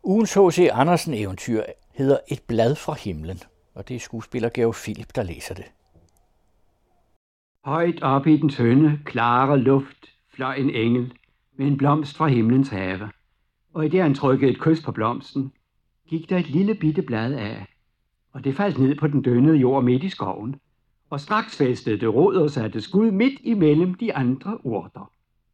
Ugens H.C. Andersen-eventyr hedder Et blad fra himlen, og det er skuespiller Georg Philip, der læser det. Højt op i den tynde, klare luft fløj en engel med en blomst fra himlens have, og i det han trykkede et kys på blomsten, gik der et lille bitte blad af, og det faldt ned på den dønnede jord midt i skoven, og straks fæstede det rod og satte skud midt imellem de andre urter.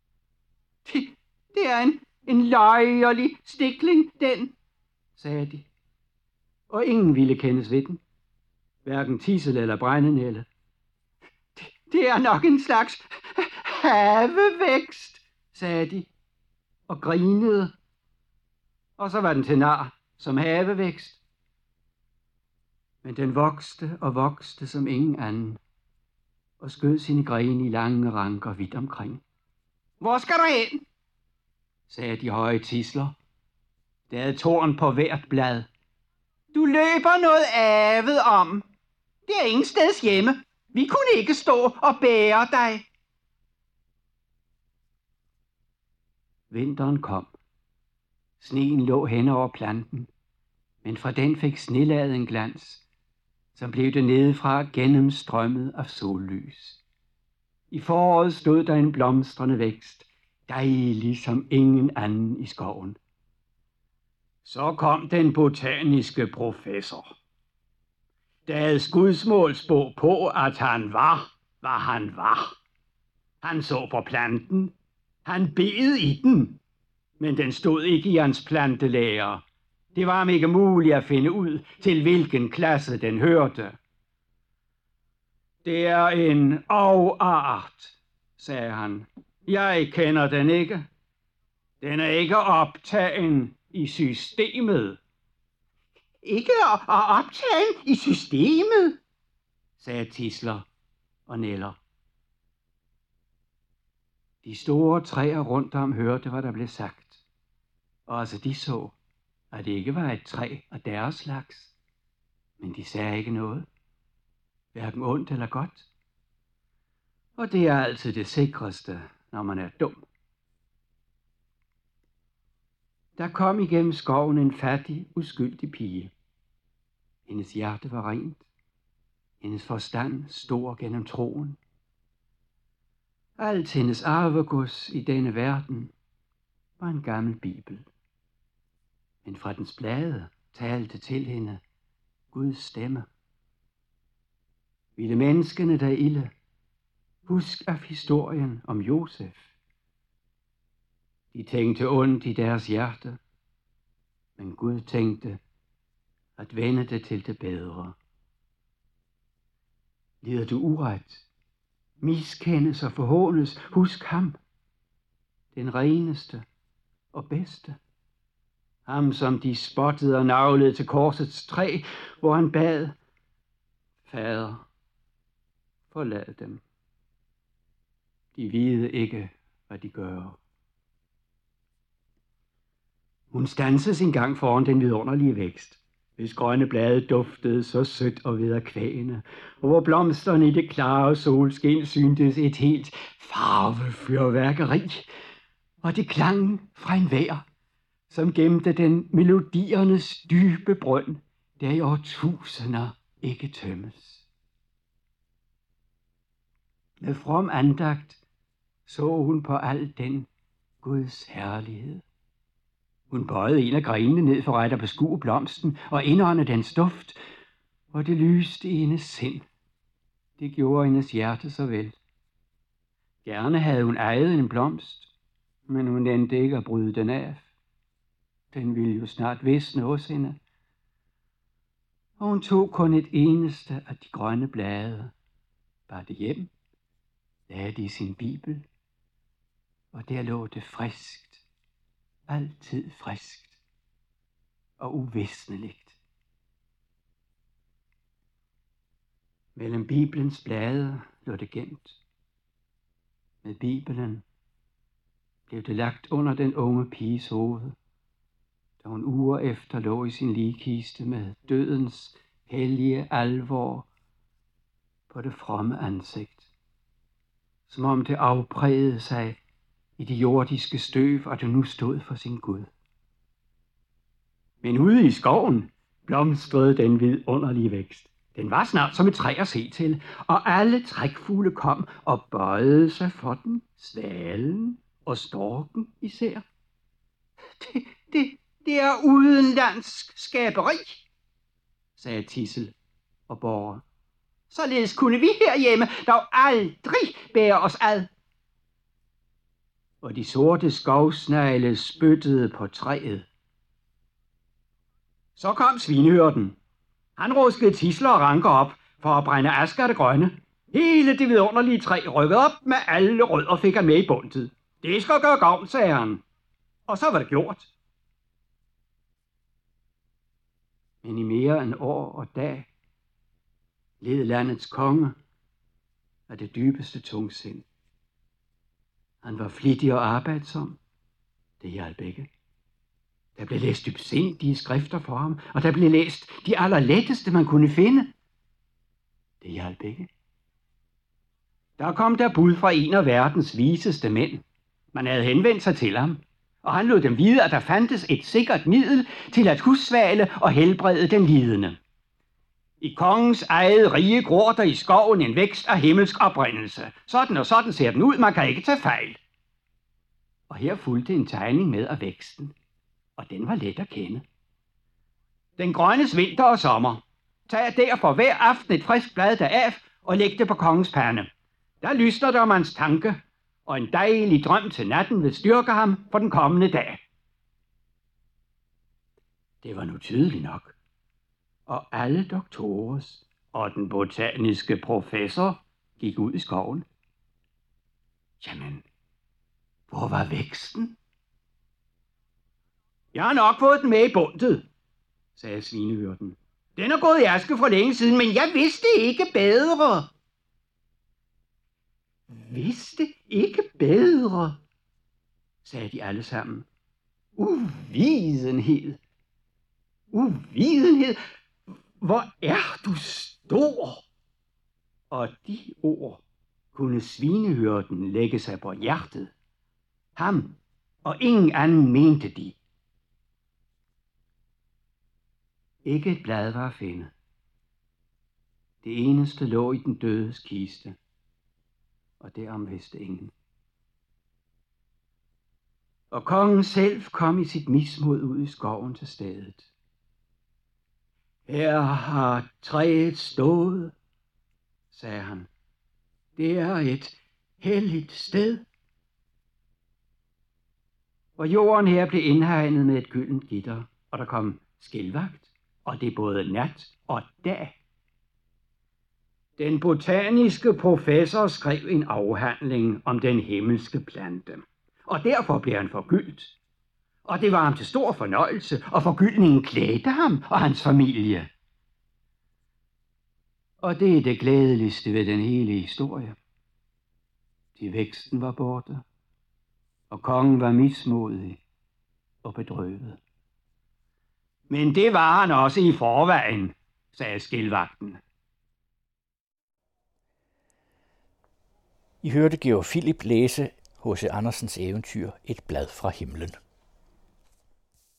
Det er en løjerlig stikling, den, sagde de, og ingen ville kendes ved den, hverken Tissel eller Brændenælde. Det er nok en slags havevækst, sagde de, og grinede. Og så var den til nar som havevækst. Men den voksede og voksede som ingen anden, og skød sine grene i lange ranker vidt omkring. Hvor skal du hen? Sagde de høje tisler. Der havde torn på hvert blad. Du løber noget avet om. Det er ingen steds hjemme. Vi kunne ikke stå og bære dig. Vinteren kom. Sneen lå hen over planten, men fra den fik snelaget en glans, som blev det nedefra gennemstrømmet af sollys. I foråret stod der en blomstrende vækst, dejlig som ingen anden i skoven. Så kom den botaniske professor. Der havde skudsmålsbog på, at han var, hvad han var. Han så på planten. Han bed i den. Men den stod ikke i hans plantelære. Det var ham ikke muligt at finde ud, til hvilken klasse den hørte. Det er en afart, sagde han. Jeg kender den ikke. Den er ikke optagen i systemet. Ikke optagen i systemet, sagde tisler og næller. De store træer rundt om hørte, hvad der blev sagt. Og også de så, at det ikke var et træ af deres slags. Men de sagde ikke noget. Hverken ondt eller godt. Og det er altid det sikreste, når man er dum. Der kom igennem skoven en fattig, uskyldig pige. Hendes hjerte var rent. Hendes forstand stor gennem troen. Alt hendes arvegods i denne verden var en gammel bibel. Men fra dens blade talte til hende Guds stemme. Ville menneskene der ilde, husk af historien om Josef. De tænkte ondt i deres hjerte, men Gud tænkte at vende det til det bedre. Lider du uret, miskendes og forhånes, husk ham, den reneste og bedste. Ham, som de spottede og naglede til korsets træ, hvor han bad, Fader, forlad dem. De vide ikke, hvad de gør. Hun stansede sin gang foran den vidunderlige vækst, hvis grønne blade duftede så sødt og vederkvægende, og hvor blomsterne i det klare solskin syntes et helt farvefyrværkeri, og det klang fra en vejr, som gemte den melodiernes dybe brønd, der i årtusinder ikke tømmes. Med from andagt så hun på al den Guds herlighed. Hun bøjede en af grenene ned for at beskue blomsten og indånde dens duft, og det lyste i hendes sind. Det gjorde hendes hjerte så vel. Gerne havde hun ejet en blomst, men hun endte ikke at bryde den af. Den ville jo snart visne hos hende. Og hun tog kun et eneste af de grønne blade, bar det hjem, lagde det i sin bibel, og der lå det friskt, altid friskt og uvisneligt. Mellem bibelens blade lå det gemt. Med bibelen blev det lagt under den unge piges hoved, da hun uger efter lå i sin ligkiste med dødens hellige alvor på det fromme ansigt, som om det afprægede sig i det jordiske støv, og det nu stod for sin Gud. Men ude i skoven blomstrede den vidunderlige vækst. Den var snart som et træ at se til, og alle trækfugle kom og bøjede sig for den, svalen og storken især. Det er udenlandsk skaberi, sagde Tissel og Borre. Således kunne vi herhjemme dog aldrig bære os ad. Og de sorte skovsnegle spyttede på træet. Så kom svinehyrden. Han ruskede Tisler og Ranker op for at brænde aske af det grønne. Hele det vidunderlige træ rykkede op med alle rødder fik han med i bundet. Det skal gøre gavn, sagde han. Og så var det gjort. Men i mere end år og dag led landets konge af det dybeste tungsind. Han var flittig og arbejdsom. Det hjalp ikke. Der blev læst dybsindige skrifter for ham, og der blev læst de allerletteste, man kunne finde. Det hjalp ikke. Der kom der bud fra en af verdens viseste mænd. Man havde henvendt sig til ham, og han lod dem vide, at der fandtes et sikkert middel til at hussvale og helbrede den lidende. I kongens eget rige gror der i skoven en vækst af himmelsk oprindelse. Sådan og sådan ser den ud, man kan ikke tage fejl. Og her fulgte en tegning med af væksten, og den var let at kende. Den grønnes vinter og sommer. Tag derfor hver aften et frisk blad deraf og læg det på kongens pande. Der lysner der om hans tanke, og en dejlig drøm til natten vil styrke ham for den kommende dag. Det var nu tydeligt nok. Og alle doktores og den botaniske professor gik ud i skoven. Jamen, hvor var væksten? Jeg har nok fået den med i bundet, sagde svinehyrden. Den er gået i aske for længe siden, men jeg vidste ikke bedre. Vidste ikke bedre, sagde de alle sammen. Uvidenhed. Uvidenhed. Hvor er du stor? Og de ord kunne svinehyrden lægge sig på hjertet. Ham og ingen anden mente de. Ikke et blad var at finde. Det eneste lå i den dødes kiste, og derom vidste ingen. Og kongen selv kom i sit mismod ud i skoven til stedet. Her har træet stået, sagde han. Det er et helligt sted. Og jorden her blev indhegnet med et gyldent gitter, og der kom skilvagt, og det er både nat og dag. Den botaniske professor skrev en afhandling om den himmelske plante, og derfor blev han forgyldt. Og det var ham til stor fornøjelse, og forgyldningen klædte ham og hans familie. Og det er det glædeligste ved den hele historie. De væksten var borte, og kongen var mismodig og bedrøvet. Men det var han også i forvejen, sagde skilvagten. I hørte Georg Philip læse H.C. Andersens eventyr Et blad fra himlen.